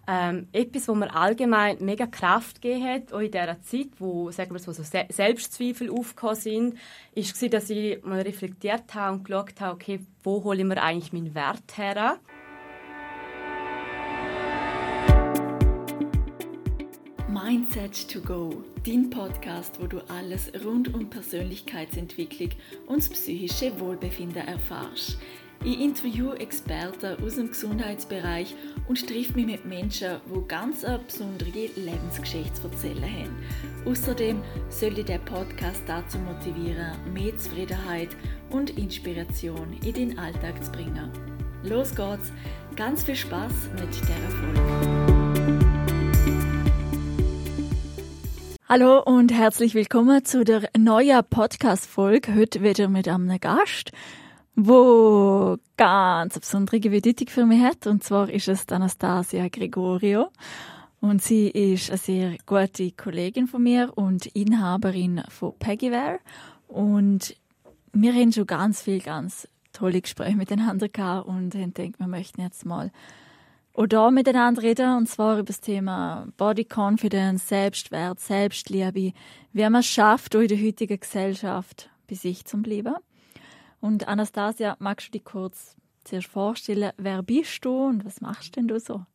Etwas, was mir allgemein mega Kraft gegeben hat, auch in dieser Zeit, wo, sagen wir so Selbstzweifel aufgekommen sind, war, dass ich mal reflektiert habe und geschaut habe, okay, wo hole ich mir eigentlich meinen Wert her? Mindset to go, dein Podcast, wo du alles rund um Persönlichkeitsentwicklung und das psychische Wohlbefinden erfährst. Ich interviewe Experten aus dem Gesundheitsbereich und treffe mich mit Menschen, die ganz eine besondere Lebensgeschichte zu erzählen haben. Außerdem soll dich der Podcast dazu motivieren, mehr Zufriedenheit und Inspiration in deinen Alltag zu bringen. Los geht's, ganz viel Spaß mit dieser Folge. Hallo und herzlich willkommen zu der neuen Podcast-Folge. Heute wieder mit einem Gast, wo ganz eine besondere Bedeutung für mich hat. Und zwar ist es Anastasia Gregorio. Und sie ist eine sehr gute Kollegin von mir und Inhaberin von Peggywear. Und wir haben schon ganz tolle Gespräche miteinander gehabt und haben gedacht, wir möchten jetzt mal auch hier miteinander reden, und zwar über das Thema Body Confidence, Selbstwert, Selbstliebe, wie man es schafft, auch in der heutigen Gesellschaft bei sich zu bleiben. Und Anastasia, magst du dich kurz zuerst vorstellen, wer bist du und was machst denn du so?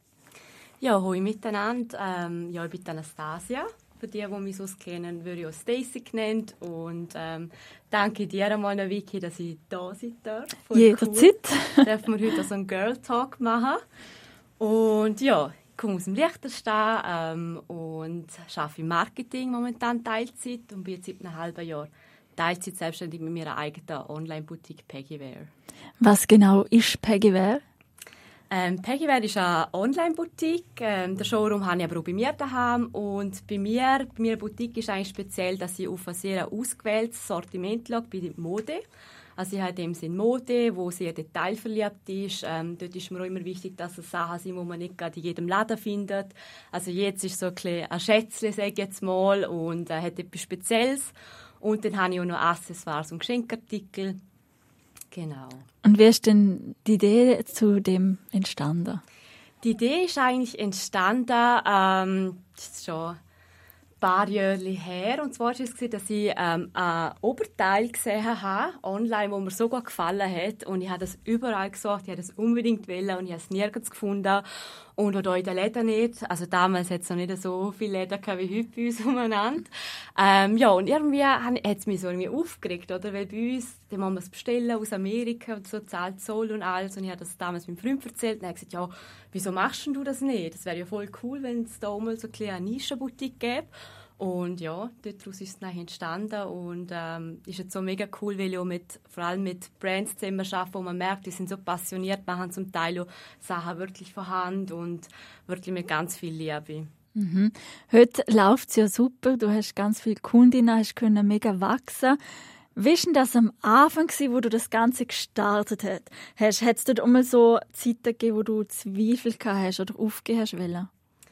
Ja, hallo miteinander. Ich bin Anastasia. Für die mich sonst kennen, würde ich auch Stacey genannt. Und danke dir einmal, Vicky, dass ich da sein darf. Jederzeit. Cool. Dürfen wir heute so einen Girl Talk machen. Und ja, ich komme aus dem Liechtenstein und arbeite im Marketing momentan Teilzeit und bin jetzt seit einem halben Jahr Teilzeit selbstständig mit meiner eigenen Online-Boutique Peggywear. Was genau ist Peggywear? Peggywear ist eine Online-Boutique. Den Showroom habe ich aber auch bei mir daheim. Und bei meiner Boutique ist eigentlich speziell, dass ich auf ein sehr ausgewähltes Sortiment schaue bei der Mode. Also ich habe in dem Sinne Mode, wo sehr detailverliebt ist. Dort ist mir auch immer wichtig, dass es Sachen sind, die man nicht gerade in jedem Laden findet. Also jetzt ist so ein Schätzchen, sage ich jetzt mal, und hat etwas Spezielles. Und dann habe ich auch noch Accessoires und Geschenkartikel. Genau. Und wie ist denn die Idee zu dem entstanden? Die Idee ist eigentlich entstanden, das ist schon ein paar Jahre her. Und zwar war es, dass ich ein Oberteil gesehen habe, online, das mir so gut gefallen hat. Und ich habe das überall gesucht, ich habe das unbedingt wollen und ich habe es nirgends gefunden. Und auch hier in den Läden nicht. Also damals hat es noch nicht so viele Läden wie heute bei uns umeinander. Ja, und irgendwie hat es mich so irgendwie aufgeregt, oder? Weil bei uns, dann muss man es bestellen aus Amerika und so, zahlt Zoll und alles. Und ich habe das damals meinem Freund erzählt. Und er hat gesagt, ja, wieso machst du das nicht? Das wäre ja voll cool, wenn es da mal so eine Nischenboutique gäbe. Und ja, daraus ist es dann entstanden und ist jetzt so mega cool, weil ich auch vor allem mit Brands zusammen arbeite, wo man merkt, die sind so passioniert, machen zum Teil auch Sachen wirklich von Hand und wirklich mit ganz viel Liebe. Mhm. Heute läuft es ja super, du hast ganz viele Kundinnen, hast können mega wachsen. Wie war denn das am Anfang, wo du das Ganze gestartet hast? Hat es dort auch mal so Zeiten gegeben, wo du Zweifel gehabt hast oder aufgeben hast wollen?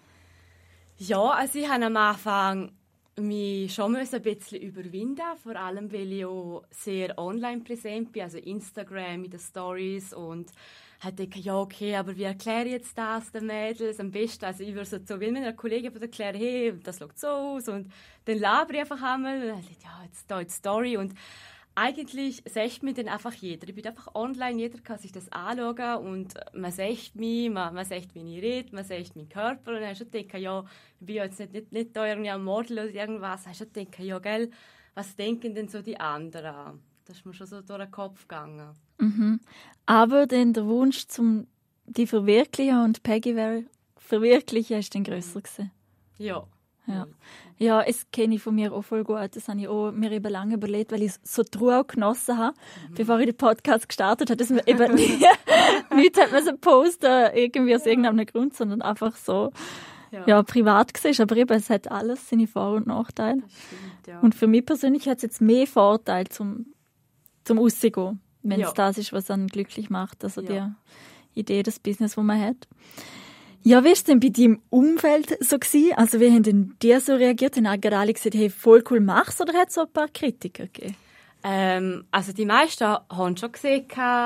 Ja, also ich habe am Anfang mich schon ein bisschen überwinden, vor allem weil ich auch sehr online präsent bin, also Instagram, in den Stories, und habe gedacht, ja okay, aber wie erkläre ich jetzt das den Mädels am besten? Also ich würde so wie meiner Kollegin erklären, hey, das sieht so aus, und dann labere ich einfach einmal und dann dachte ich, ja, jetzt da die Story, und eigentlich sieht mich dann einfach jeder. Ich bin einfach online, jeder kann sich das anschauen und man sieht mich, man sieht, wie ich rede, man sieht meinen Körper, und dann hast du gedacht, ja, ich bin jetzt nicht da irgendwie ein Model oder irgendwas, hast du gedacht, ja, gell, was denken denn so die anderen? Das ist mir schon so durch den Kopf gegangen. Mhm. Aber dann der Wunsch, die verwirklichen und Peggywear verwirklichen, ist dann grösser gewesen. Ja. Ja, das kenne ich von mir auch voll gut. Das habe ich auch mir eben lange überlegt, weil ich es so traurig genossen habe, bevor ich den Podcast gestartet habe, dass man eben nichts hat müssen posten, irgendwie aus irgendeinem Grund, sondern einfach so privat gesehen. Aber eben, es hat alles seine Vor- und Nachteile. Das stimmt, ja. Und für mich persönlich hat es jetzt mehr Vorteile zum Rausgehen, wenn es das ist, was einen glücklich macht. Also die Idee, das Business, das man hat. Ja, wie war es denn bei deinem Umfeld so gewesen? Also wie haben denn die so reagiert? Haben gerade alle gesagt, hey, voll cool, mach's, oder hat es so ein paar Kritiker gegeben? Also die meisten haben schon gesehen,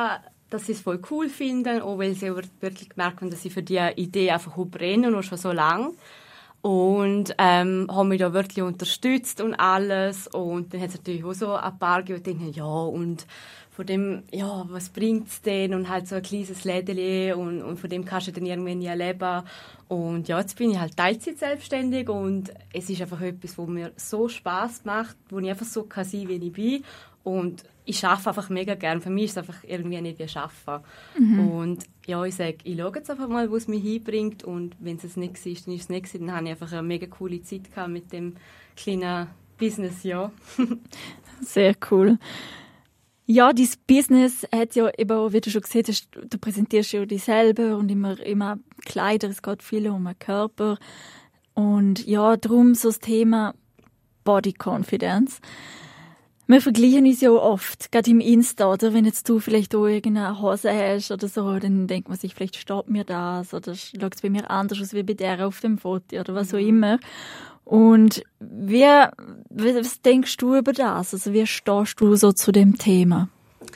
dass sie es voll cool finden, auch weil sie wirklich gemerkt haben, dass sie für die Idee einfach brennen und schon so lange. Und haben mich da wirklich unterstützt und alles. Und dann hat es natürlich auch so ein paar gegeben, die denken, ja, und von dem, ja, was bringt es denn? Und halt so ein kleines Lädeli und von dem kannst du dann irgendwie nie leben. Und ja, jetzt bin ich halt Teilzeit selbstständig und es ist einfach etwas, was mir so Spass macht, wo ich einfach so kann sein, wie ich bin. Und ich arbeite einfach mega gern. Für mich ist es einfach irgendwie nicht wie Arbeiten. Und ja, ich sage, ich schaue jetzt einfach mal, wo es mich hinbringt. Und wenn es nicht war, dann ist es nicht. Dann habe ich einfach eine mega coole Zeit gehabt mit dem kleinen Business, ja. Sehr cool. Ja, dein Business hat ja eben, wie du schon gesehen hast, du präsentierst ja dich selber und immer Kleider, es geht viel um den Körper. Und ja, darum so das Thema Body Confidence. Wir vergleichen uns ja oft, gerade im Insta, oder? Wenn jetzt du vielleicht auch irgendeine Hose hast oder so, dann denkt man sich, vielleicht steht mir das oder schaut es bei mir anders aus wie bei der auf dem Foto oder was auch immer. Und was denkst du über das? Also wie stehst du so zu dem Thema?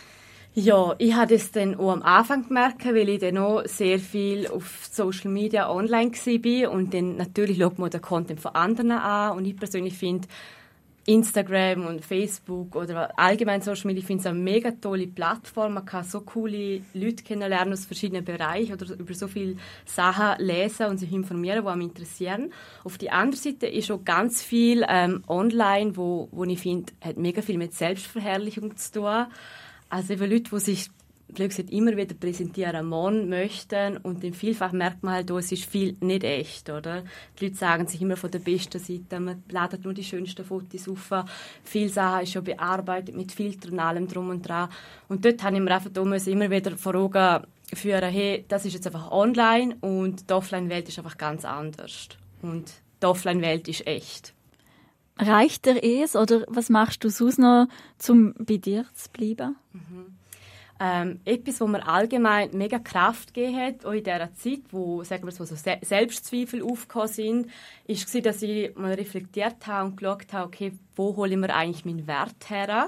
Ja, ich habe das dann auch am Anfang gemerkt, weil ich dann auch sehr viel auf Social Media online war. Und dann natürlich schaut man den Content von anderen an. Und ich persönlich finde, Instagram und Facebook oder allgemein Social Media, ich finde es eine mega tolle Plattform. Man kann so coole Leute kennenlernen aus verschiedenen Bereichen oder über so viele Sachen lesen und sich informieren, die mich interessieren. Auf der anderen Seite ist auch ganz viel online, wo ich finde, hat mega viel mit Selbstverherrlichung zu tun. Also eben Leute, die sich immer wieder präsentieren möchten und dann vielfach merkt man halt, es ist viel nicht echt, oder? Die Leute sagen sich immer von der besten Seite, man ladet nur die schönsten Fotos auf, viele Sachen ist schon bearbeitet mit Filtern und allem drum und dran. Und dort habe ich mir einfach immer wieder vor Augen führen, hey, das ist jetzt einfach online und die Offline-Welt ist einfach ganz anders. Und die Offline-Welt ist echt. Reicht dir es oder was machst du sonst noch, um bei dir zu bleiben? Etwas, was mir allgemein mega Kraft gegeben hat, auch in dieser Zeit, wo, sagen wir so Selbstzweifel aufgekommen sind, war, dass ich mal reflektiert habe und geschaut habe, okay, wo hole ich mir eigentlich meinen Wert her?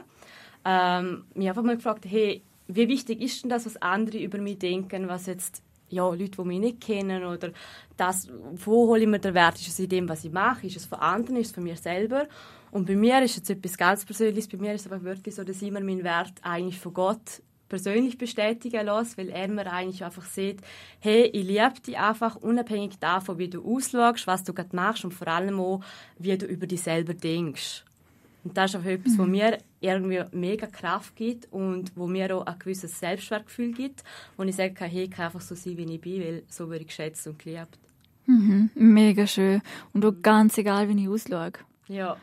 Mich einfach mal gefragt, hey, wie wichtig ist denn das, was andere über mich denken, was jetzt Leute, die mich nicht kennen, oder das, wo hole ich mir den Wert? Ist es in dem, was ich mache? Ist es von anderen? Ist es von mir selber? Und bei mir ist jetzt etwas ganz Persönliches. Bei mir ist es einfach wirklich so, dass ich mir meinen Wert eigentlich von Gott persönlich bestätigen lasse, weil er mir eigentlich einfach sieht, hey, ich liebe dich einfach unabhängig davon, wie du ausschaust, was du gerade machst und vor allem auch, wie du über dich selber denkst. Und das ist auch etwas, was mir irgendwie mega Kraft gibt und wo mir auch ein gewisses Selbstwertgefühl gibt, wo ich sagen kann, hey, ich kann einfach so sein, wie ich bin, weil so werde ich geschätzt und geliebt. Mega schön. Und auch ganz egal, wie ich ausschaue. Ja.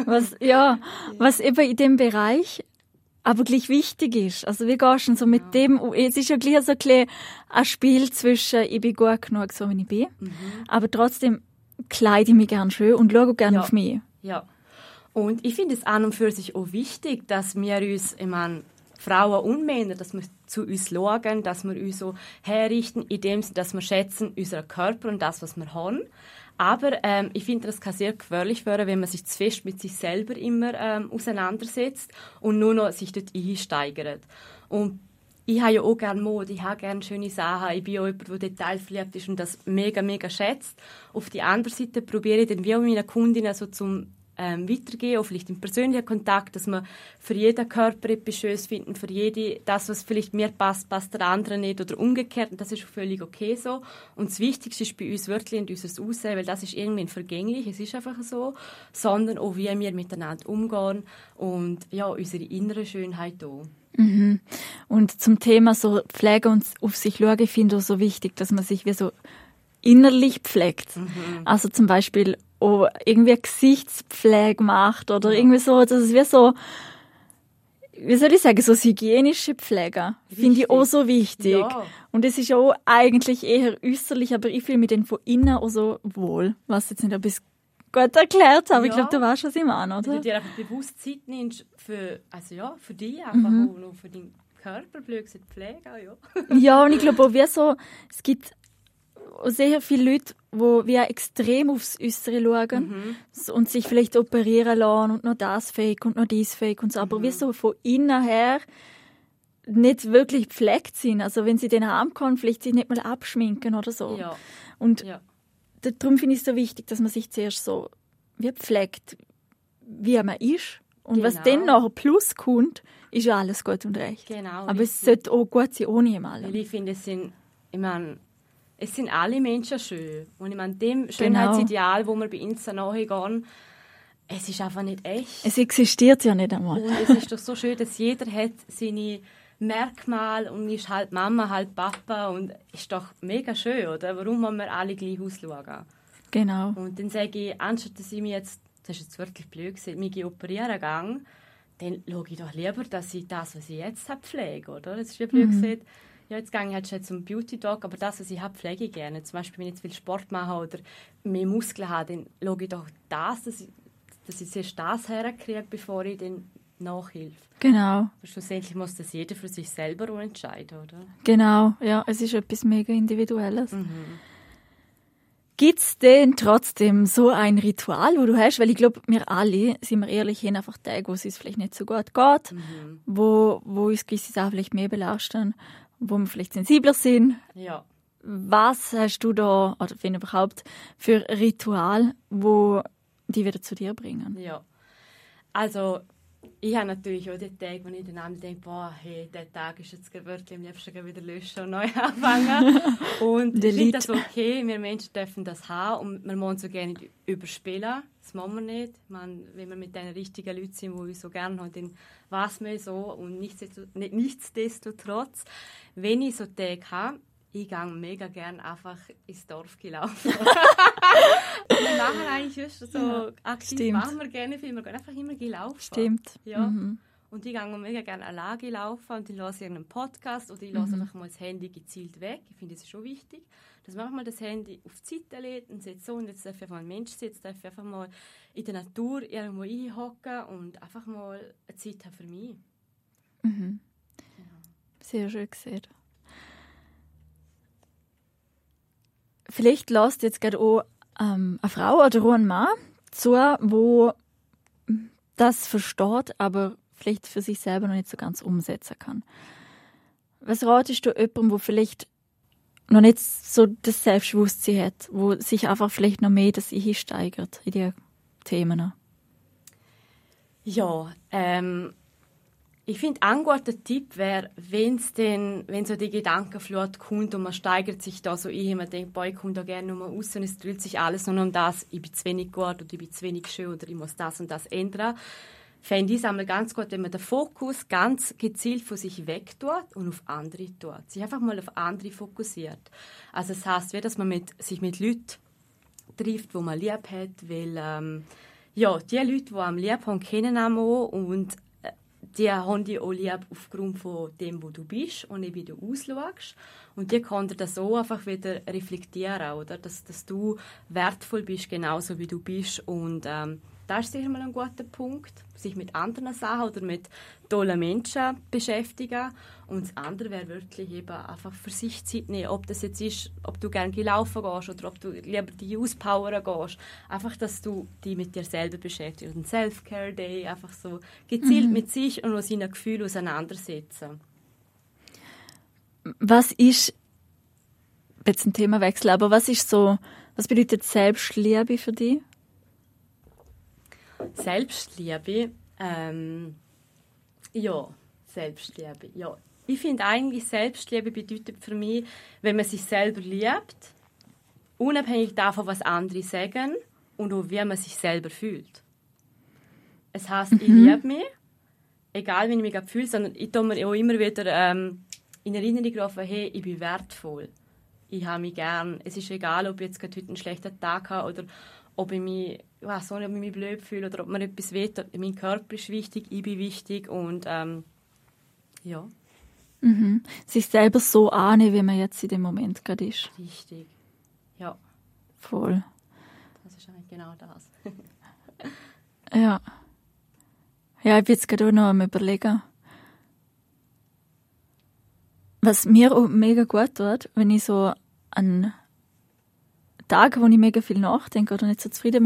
Was eben in dem Bereich aber gleich wichtig ist. Also wie gehst du so mit dem, es ist ja gleich so ein Spiel zwischen, ich bin gut genug, so wie ich bin, aber trotzdem kleide ich mich gerne schön und schaue gerne auf mich. Ja. Und ich finde es an und für sich auch wichtig, dass wir uns, Frauen und Männer, dass wir zu uns schauen, dass wir uns so herrichten, in dem Sinne, dass wir schätzen unseren Körper und das, was wir haben. Aber ich finde, das kann sehr gefährlich werden, wenn man sich zu fest mit sich selber immer auseinandersetzt und nur noch sich dort einsteigert. Und ich habe ja auch gerne Mode, ich habe gerne schöne Sachen, ich bin auch jemand, der detailverliebt ist und das mega, mega schätzt. Auf der anderen Seite probiere ich dann wie auch meinen Kundinnen so zum weitergehen, auch vielleicht im persönlichen Kontakt, dass man für jeden Körper etwas Schönes findet, für jede, das, was vielleicht mir passt, passt der andere nicht oder umgekehrt, und das ist völlig okay so. Und das Wichtigste ist bei uns wirklich nicht unser Aussehen, weil das ist irgendwie vergänglich, es ist einfach so, sondern auch, wie wir miteinander umgehen und ja, unsere innere Schönheit auch. Und zum Thema so Pflege und auf sich schauen, ich finde auch so wichtig, dass man sich wie so innerlich pflegt. Also zum Beispiel auch irgendwie Gesichtspflege macht oder irgendwie so, dass es wie so, wie soll ich sagen, so hygienische Pflege. Finde ich auch so wichtig. Ja. Und es ist auch eigentlich eher äußerlich, aber ich fühle mich dann von innen auch so wohl. Was jetzt nicht, ob ich es gut erklärt habe. Ich glaube, du weißt, was ich meine, oder? Wenn du dir einfach bewusst Zeit nimmst für dich, einfach auch noch für deinen Körper, blöd Pflege, ja. Ja, und ich glaube auch, wie so, es gibt sehr viele Leute, die extrem aufs Äußere schauen und sich vielleicht operieren lassen und noch das fake und noch dies fake und so. Aber wie so von innen her nicht wirklich gepflegt sind. Also wenn sie den haben können, vielleicht sich nicht mal abschminken oder so. Ja. Und Ja. darum finde ich es so wichtig, dass man sich zuerst so wie pflegt, wie man ist. Und was Genau. dann nachher plus kommt, ist ja alles gut und recht. Genau, Aber es richtig. sollte auch gut sein ohne jemanden. Weil ich finde, es sind alle Menschen schön. Und ich meine, dem Schönheitsideal, wo wir bei Insta nachgehen, es ist einfach nicht echt. Es existiert ja nicht einmal. Und es ist doch so schön, dass jeder hat seine Merkmale und ist halt Mama, halt Papa und ist doch mega schön, oder? Warum wollen wir alle gleich ausschauen? Genau. Und dann sage ich, anstatt dass ich mich jetzt, das ist jetzt wirklich blöd gewesen, mich operieren gehe, dann schaue ich doch lieber, dass ich das, was ich jetzt habe, pflege, oder? Das ist wie blöd gesagt. Ja, jetzt gehe ich halt schon zum Beauty-Dog, aber das, was ich habe, pflege ich gerne. Zum Beispiel, wenn ich jetzt viel Sport mache oder mehr Muskeln habe, dann schaue ich doch das, dass ich zuerst das herkriege, bevor ich dann nachhilfe. Genau. Aber schlussendlich muss das jeder für sich selber entscheiden, oder? Genau, ja, es ist etwas mega Individuelles. Gibt es denn trotzdem so ein Ritual, wo du hast? Weil ich glaube, wir alle, sind wir ehrlich, haben einfach Tage, wo es uns vielleicht nicht so gut geht, wo uns gewisse Sachen vielleicht mehr belasten, wo wir vielleicht sensibler sind. Ja. Was hast du da, oder wenn überhaupt, für Ritual, wo die wieder zu dir bringen? Ja. Also, ich habe natürlich auch die Tage, wo ich dann denke, boah, hey, der Tag ist jetzt wirklich am liebsten wieder löschen und neu anfangen. Und ich finde das okay, wir Menschen dürfen das haben und wir wollen so gerne nicht überspielen. Das machen wir nicht. Ich meine, wenn wir mit den richtigen Leuten sind, die uns so gerne haben, dann weiß man so. Und nichtsdestotrotz, wenn ich so Tage habe, ich gehe mega gerne einfach ins Dorf gelaufen. Wir machen eigentlich just so aktiv, machen wir gerne viel. Wir gehen einfach immer gelaufen. Stimmt. Ja. Und ich gehe mega gerne alleine laufen und ich höre irgendeinen Podcast oder ich lasse einfach mal das Handy gezielt weg. Ich finde, das ist schon wichtig, dass man mal das Handy auf die Seite legt und sagt, so, und jetzt darf ich einfach ein Mensch sein, jetzt darf ich einfach mal in der Natur irgendwo hinhocken und einfach mal eine Zeit haben für mich. Sehr schön gesehen. Vielleicht lässt jetzt gerade auch eine Frau oder auch ein Mann zu, wo das versteht, aber vielleicht für sich selber noch nicht so ganz umsetzen kann. Was ratest du jemandem, der vielleicht noch nicht so das Selbstbewusstsein hat, wo sich einfach vielleicht noch mehr das einsteigert in die Themen? Ja, ich finde, ein guter Tipp wäre, wenn so die Gedankenflut kommt und man steigert sich da so ein, man denkt, boah, ich komme da gerne nur raus und es dreht sich alles nur um das, ich bin zu wenig gut oder ich bin zu wenig schön oder ich muss das und das ändern. Fände ich es einmal ganz gut, wenn man den Fokus ganz gezielt von sich weg tut und auf andere tut. Sich einfach mal auf andere fokussiert. Also das heisst, wie, dass man sich mit Leuten trifft, die man lieb hat, weil die Leute, die am lieb haben, kennen einen auch und die haben dich auch lieb aufgrund von dem, wo du bist und wie du ausschaust. Und die können das auch einfach wieder reflektieren, oder? Dass du wertvoll bist, genauso wie du bist. Und das ist sicher mal ein guter Punkt, sich mit anderen Sachen oder mit tollen Menschen beschäftigen. Und das andere wäre wirklich eben einfach für sich Zeit nehmen. Ob das jetzt ist, ob du gerne laufen gehst oder ob du lieber dich auspowern gehst. Einfach, dass du dich mit dir selber beschäftigst. Und ein Self-Care-Day, einfach so gezielt mit sich und seinen Gefühlen auseinandersetzen. Was ist, jetzt ein Themawechsel, aber was bedeutet Selbstliebe für dich? Selbstliebe, Selbstliebe, ja. Ich finde eigentlich, Selbstliebe bedeutet für mich, wenn man sich selber liebt, unabhängig davon, was andere sagen und auch wie man sich selber fühlt. Es heisst, ich liebe mich, egal wie ich mich fühle, sondern ich tue mir auch immer wieder in Erinnerung rufen, hey, ich bin wertvoll. Ich habe mich gern. Es ist egal, ob ich jetzt heute einen schlechten Tag habe oder ob ich mich, ob ich mich blöd fühle oder ob mir etwas wehtut. Mein Körper ist wichtig, ich bin wichtig und ja. Sich selber so annehmen, wie man jetzt in dem Moment gerade ist. Richtig, ja. Voll. Das ist eigentlich genau das. Ja. Ja, ich bin jetzt gerade auch noch am Überlegen. Was mir auch mega gut tut, wenn ich so an Tagen, wo ich mega viel nachdenke oder nicht so zufrieden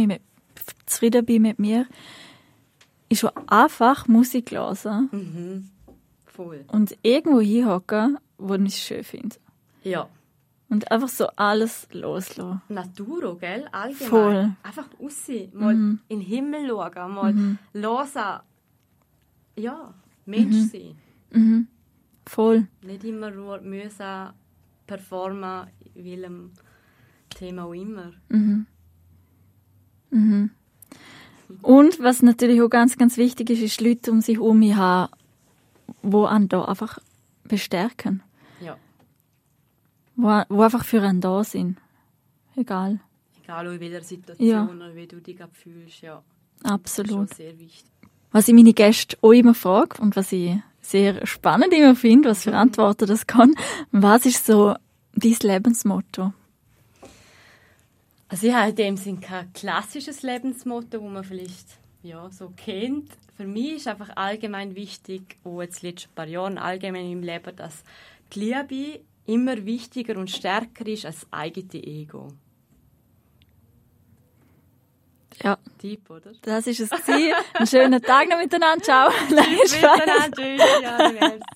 bin mit mir, ist schon einfach Musik hören. Voll. Und irgendwo hinhocken, wo ich es schön finde. Ja. Und einfach so alles loslassen. Natur, gell? Allgemein. Voll. Einfach aussehen, mal in den Himmel schauen, mal hören. Ja, Mensch sein. Mhm. Voll. Nicht immer nur müssen performen, in welchem Thema auch immer. Und was natürlich auch ganz, ganz wichtig ist, ist Leute um sich herum haben, die einen da einfach bestärken. Ja. Wo einfach für einen da sind. Egal. Egal in welcher Situation oder wie du dich gerade fühlst. Ja. Absolut. Das ist schon sehr wichtig. Was ich meine Gäste auch immer frage und was ich sehr spannend immer finde, was für Antworten das kann, was ist so dein Lebensmotto? Also ich habe in dem Sinne kein klassisches Lebensmotto, das man vielleicht so kennt. Für mich ist einfach allgemein wichtig, auch jetzt die letzten paar Jahre allgemein im Leben, dass die Liebe immer wichtiger und stärker ist als das eigene Ego. Ja. Deep, oder? Das ist es gewesen. Einen schönen Tag noch miteinander. Ciao. Tschüss miteinander. Tschüss. Ja,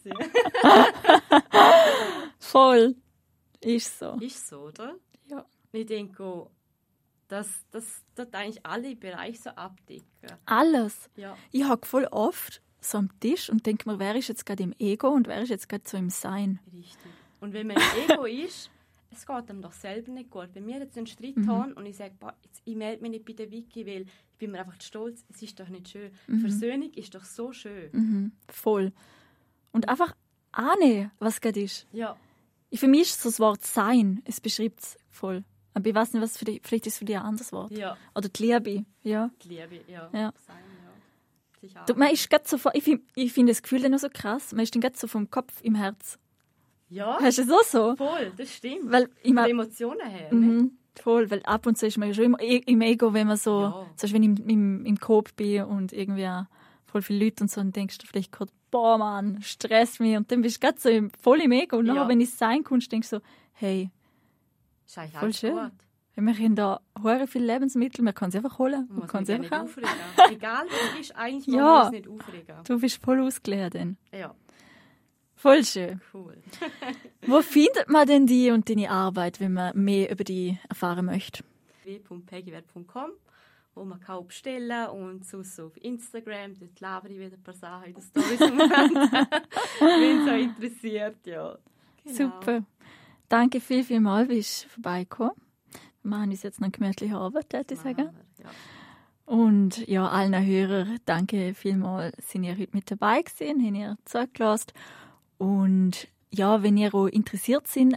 merci. Voll. Ist so. Ist so, oder? Ja. Ich denke, dass dort eigentlich alle Bereiche so abdecken. Alles. Ja. Ich hocke voll oft so am Tisch und denke mir, wer ist jetzt gerade im Ego und wer ist jetzt gerade so im Sein. Richtig. Und wenn man im Ego ist, es geht einem doch selber nicht gut. Wenn wir jetzt einen Streit haben und ich sage, ich melde mich nicht bei der Vicky, weil ich bin mir einfach stolz, es ist doch nicht schön. Versöhnung ist doch so schön. Voll. Und einfach ahnen, was gerade ist. Ja. Für mich ist so das Wort Sein, es beschreibt es voll. Aber ich weiß nicht, was für dich, vielleicht ist es für dich ein anderes Wort. Ja. Oder die Liebe. Ja. Die Liebe, ja. Ja. Sein, ja. Sicher. Du, man ist so, ich finde das Gefühl dann noch so krass, man ist dann so vom Kopf im Herz. Ja, Hast du es auch so? voll, das stimmt. Weil ich Von mein, den Emotionen her. Ne? voll, weil ab und zu ist man ja schon im Ego, wenn man so, Ja. zum Beispiel wenn ich im Coop bin und irgendwie auch voll viele Leute und so, und denkst du vielleicht gerade, boah Mann, stress mich, und dann bist du gerade so voll im Ego. Und nachher, wenn ich sein kannst, denkst du so, hey, Ist eigentlich voll alles schön. gut. Wir haben da hure viele Lebensmittel, man kann sie einfach holen. Man Man kann muss sie sich einfach nicht haben. aufregen. Egal, was ist, eigentlich Ja. man muss nicht aufregen. Du bist voll ausgeleert dann. Ja, Voll schön. cool. Wo findet man denn die und deine Arbeit, wenn man mehr über die erfahren möchte? www.peggywerk.com, wo man kann bestellen und sonst auf Instagram, dort labere ich wieder ein paar Sachen in den Storys im Moment, wenn es euch interessiert, ja. Genau. Super. Danke vielmals, bist du vorbeigekommen. Wir machen uns jetzt noch gemütliche Arbeit, würde ich sagen. Ja. Und ja, allen Hörern, danke vielmals, sind ihr heute mit dabei gewesen, haben ihr zugelassen. Und ja, wenn ihr auch interessiert seid,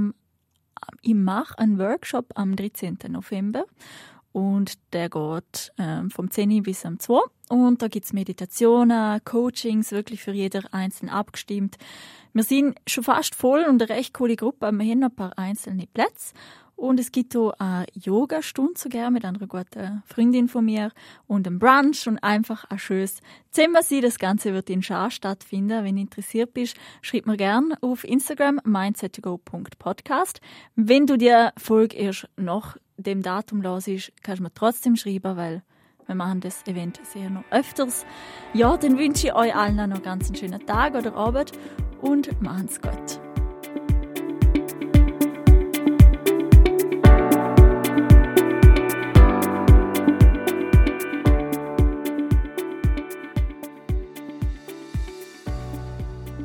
ich mache einen Workshop am 13. November. Und der geht vom 10 bis am 2. Und da gibt es Meditationen, Coachings, wirklich für jeder einzeln abgestimmt. Wir sind schon fast voll und eine recht coole Gruppe, aber wir haben noch ein paar einzelne Plätze. Und es gibt auch eine Yoga-Stunde sogar mit einer guten Freundin von mir und einen Brunch und einfach ein schönes Zimmer. Das Ganze wird in Schar stattfinden. Wenn du interessiert bist, schreib mir gerne auf Instagram mindsettogo.podcast. Wenn du die Folge erst nach dem Datum hörst, kannst du mir trotzdem schreiben, weil wir machen das Event sehr noch öfters. Ja, dann wünsche ich euch allen noch einen ganz schönen Tag oder Abend und machen's gut.